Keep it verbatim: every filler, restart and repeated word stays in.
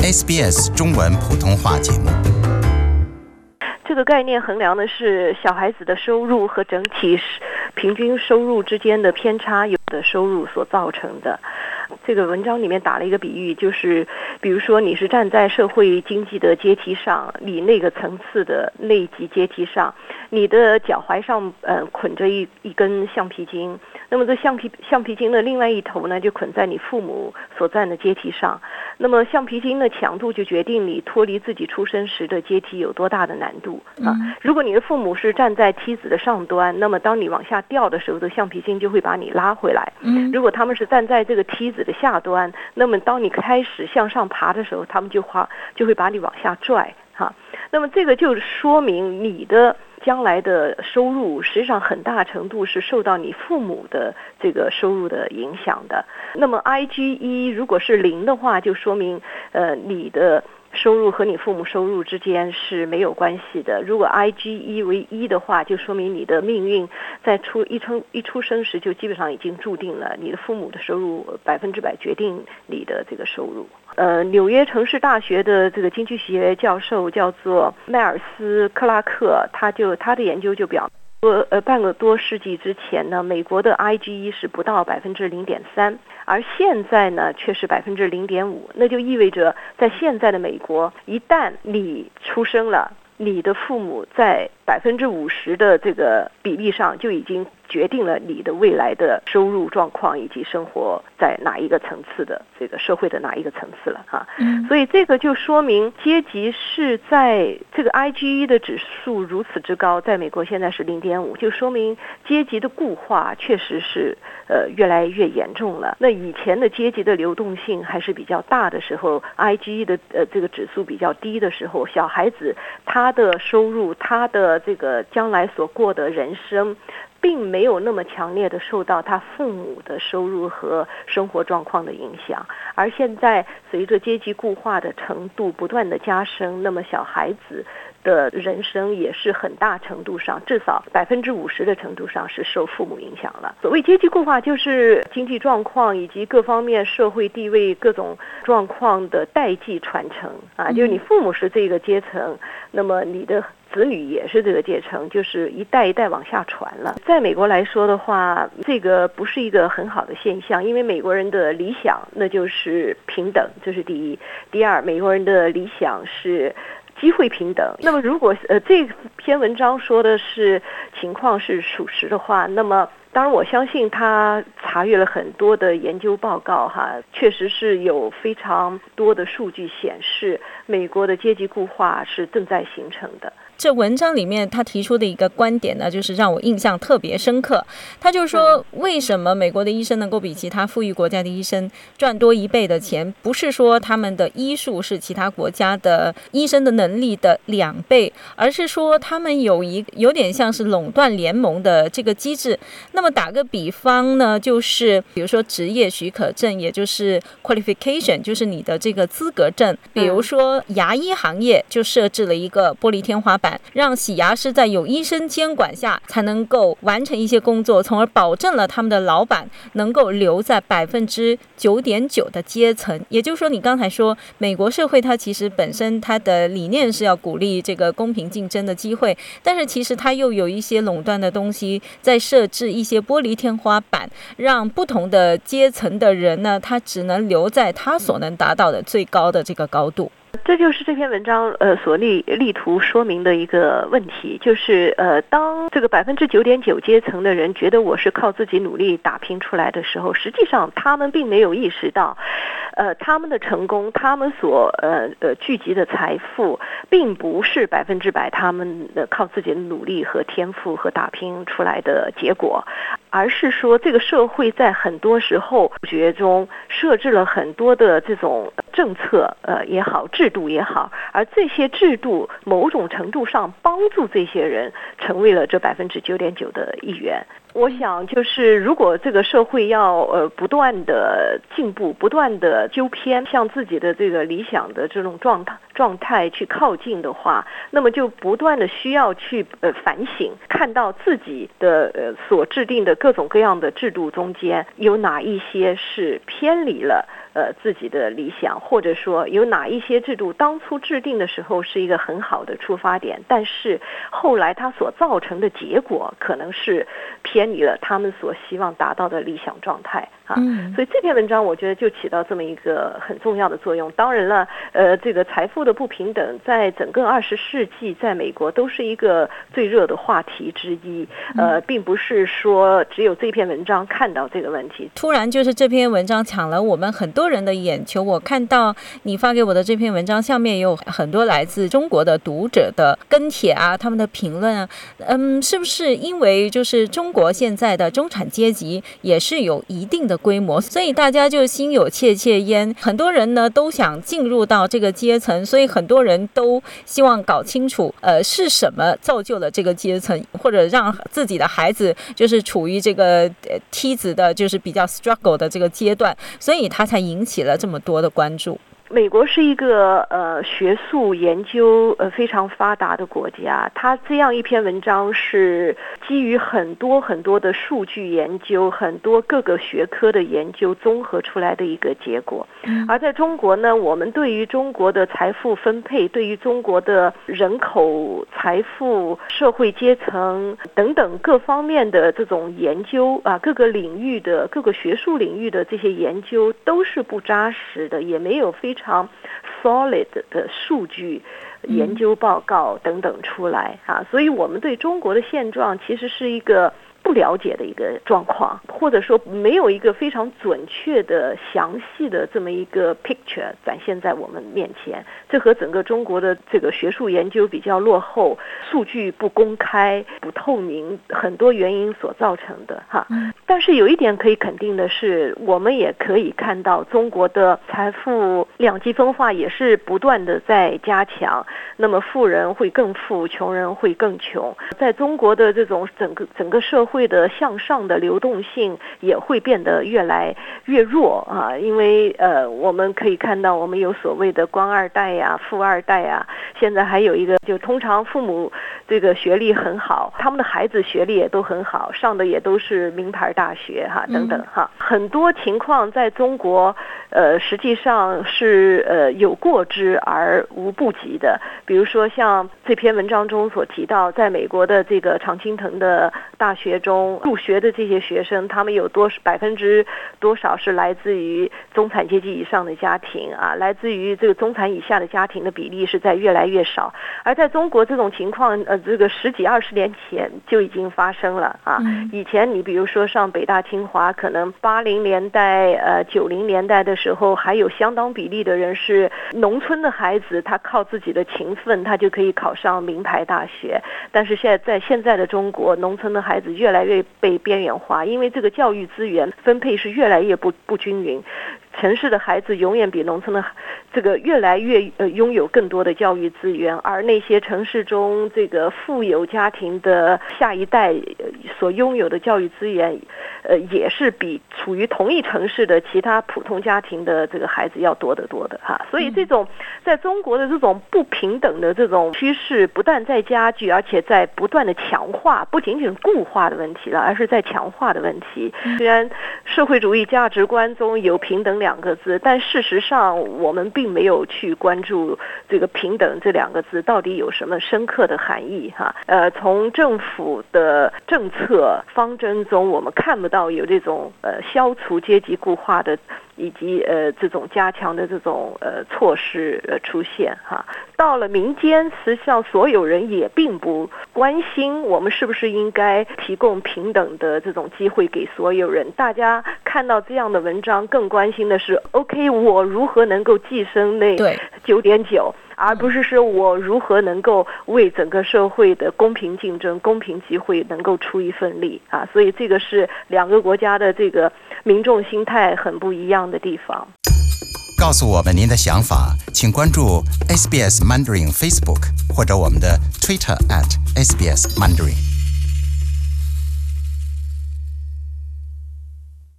S B S 中文普通话节目。 这个概念衡量的是小孩子的收入和整体平均收入之间的偏差，有的收入所造成的。这个文章里面打了一个比喻，就是比如说你是站在社会经济的阶梯上，你那个层次的那一级阶梯上，你的脚踝上呃捆着一一根橡皮筋，那么这橡皮橡皮筋的另外一头呢就捆在你父母所站的阶梯上，那么橡皮筋的强度就决定你脱离自己出生时的阶梯有多大的难度啊。如果你的父母是站在梯子的上端，那么当你往下掉的时候，这橡皮筋就会把你拉回来。如果他们是站在这个梯子的下端，那么当你开始向上爬的时候，他们就花就会把你往下拽哈。那么这个就说明你的将来的收入实际上很大程度是受到你父母的这个收入的影响的。那么 I G E 如果是零的话，就说明呃你的收入和你父母收入之间是没有关系的。如果 I G E 为一的话，就说明你的命运在出一出一出生时就基本上已经注定了，你的父母的收入百分之百决定你的这个收入。呃，纽约城市大学的这个经济学教授叫做迈尔斯·克拉克，他就他的研究就表明说，呃，半个多世纪之前呢，美国的 I G E 是不到百分之零点三，而现在呢却是百分之零点五。那就意味着，在现在的美国，一旦你出生了，你的父母在百分之五十的这个比例上就已经决定了你的未来的收入状况以及生活在哪一个层次的这个社会的哪一个层次了哈。嗯、所以这个就说明阶级是在这个 I G E 的指数如此之高，在美国现在是零点五，就说明阶级的固化确实是呃越来越严重了。那以前的阶级的流动性还是比较大的时候 ，I G E 的呃这个指数比较低的时候，小孩子他的收入他的这个将来所过的人生并没有那么强烈的受到他父母的收入和生活状况的影响，而现在随着阶级固化的程度不断的加深，那么小孩子的人生也是很大程度上，至少百分之五十的程度上是受父母影响了。所谓阶级固化，就是经济状况以及各方面社会地位各种状况的代际传承啊，就是你父母是这个阶层，那么你的子女也是这个阶层，就是一代一代往下传了。在美国来说的话，这个不是一个很好的现象，因为美国人的理想那就是平等，这是第一。第二，美国人的理想是机会平等。那么如果呃这篇文章说的是情况是属实的话，那么当然我相信他查阅了很多的研究报告哈，确实是有非常多的数据显示美国的阶级固化是正在形成的。 这文章里面他提出的一个观点呢，就是让我印象特别深刻。他就说，为什么美国的医生能够比其他富裕国家的医生赚多一倍的钱？不是说他们的医术是其他国家的医生的能力的两倍，而是说他们有一有点像是垄断联盟的这个机制。那么打个比方呢，就是比如说职业许可证，也就是 qualification， 就是你的这个资格证。比如说牙医行业就设置了一个玻璃天花板，让洗牙师在有医生监管下才能够完成一些工作，从而保证了他们的老板能够留在百分之九点九的阶层。也就是说，你刚才说美国社会它其实本身它的理念是要鼓励这个公平竞争的机会，但是其实它又有一些垄断的东西，在设置一些玻璃天花板，让不同的阶层的人呢，他只能留在他所能达到的最高的这个高度。 这就是这篇文章呃所力力图说明的一个问题，就是呃当这个百分之九点九阶层的人觉得我是靠自己努力打拼出来的时候，实际上他们并没有意识到，呃他们的成功，他们所呃呃聚集的财富，并不是百分之百他们的靠自己的努力和天赋和打拼出来的结果，而是说这个社会在很多时候决中设置了很多的这种政策呃也好，制度也好，而这些制度某种程度上帮助这些人成为了这百分之九点九的一员。我想就是如果这个社会要呃不断的进步，不断的纠偏向自己的这个理想的这种状态状态去靠近的话，那么就不断的需要去呃反省，看到自己的呃所制定的各种各样的制度中间有哪一些是偏离了呃自己的理想，或者说有哪一些制度当初制定的时候是一个很好的出发点，但是后来它所造成的结果可能是偏离了他们所希望达到的理想状态啊。 嗯， 所以这篇文章我觉得就起到这么一个很重要的作用。当然了，呃，这个财富的不平等在整个二十世纪在美国都是一个最热的话题之一，呃，并不是说只有这篇文章看到这个问题。 突然就是这篇文章抢了我们很多人的眼球，我看到你发给我的这篇文章下面也有很多来自中国的读者的跟帖啊，他们的评论啊，嗯，是不是因为就是中国现在的中产阶级也是有一定的规模，所以大家就心有戚戚焉，很多人呢都想进入到这个阶层，所以很多人都希望搞清楚呃是什么造就了这个阶层，或者让自己的孩子就是处于这个呃梯子的就是比较 struggle 的这个阶段，所以他才引起了这么多的关注。 美国是一个呃学术研究呃非常发达的国家，它这样一篇文章是基于很多很多的数据研究，很多各个学科的研究综合出来的一个结果。而在中国呢，我们对于中国的财富分配，对于中国的人口、财富、社会阶层等等各方面的这种研究啊，各个领域的各个学术领域的这些研究都是不扎实的，也没有非常非常 solid 的数据研究报告等等出来啊，所以我们对中国的现状其实是一个不了解的一个状况，或者说没有一个非常准确的详细的这么一个 picture 展现在我们面前。这和整个中国的这个学术研究比较落后，数据不公开不透明，很多原因所造成的哈。但是有一点可以肯定的是，我们也可以看到中国的财富两极分化也是不断的在加强，那么富人会更富，穷人会更穷。在中国的这种整个整个社会的向上的流动性也会变得越来越弱啊，因为呃我们可以看到我们有所谓的官二代呀、富二代呀，现在还有一个就通常父母这个学历很好，他们的孩子学历也都很好，上的也都是名牌大学哈等等哈，很多情况在中国呃实际上是呃有过之而无不及的。比如说像这篇文章中所提到，在美国的这个常青藤的大学中入学的这些学生，他们有多百分之多少是来自于中产阶级以上的家庭啊，来自于这个中产以下的家庭的比例是在越来越少。而在中国这种情况呃这个十几二十年前就已经发生了啊。以前你比如说上北大清华，可能八零年代呃九零年代的时候，还有相当比例的人是农村的孩子，他靠自己的勤奋他就可以考上名牌大学。但是现在在现在的中国，农村的孩子越来越被边缘化，因为这个教育资源分配是越来越不不均匀，城市的孩子永远比农村的这个越来越呃拥有更多的教育资源，而那些城市中这个富有家庭的下一代所拥有的教育资源，呃也是比处于同一城市的其他普通家庭的这个孩子要多得多的哈。所以这种在中国的这种不平等的这种趋势不但在加剧，而且在不断的强化，不仅仅是固化的问题了，而是在强化的问题。虽然社会主义价值观中有平等两个字，但事实上我们并没有去关注这个平等这两个字到底有什么深刻的含义哈。呃，从政府的政策方针中，我们看不到有这种呃消除阶级固化的以及呃这种加强的这种呃措施呃出现哈。到了民间，实际上所有人也并不关心我们是不是应该提供平等的这种机会给所有人。大家看到这样的文章，更关心的是 OK 我如何能够跻身那九点九，而不是说我如何能够为整个社会的公平竞争、公平机会能够出一份力啊！所以这个是两个国家的这个民众心态很不一样的地方。 告诉我们您的想法，请关注 S B S Mandarin Facebook 或者我们的 Twitter at S B S Mandarin。